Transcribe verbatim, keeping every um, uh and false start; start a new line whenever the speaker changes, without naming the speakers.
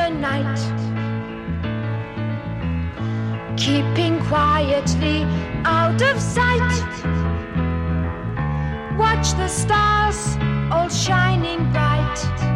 the night, keeping quietly out of sight. Watch the stars all shining bright.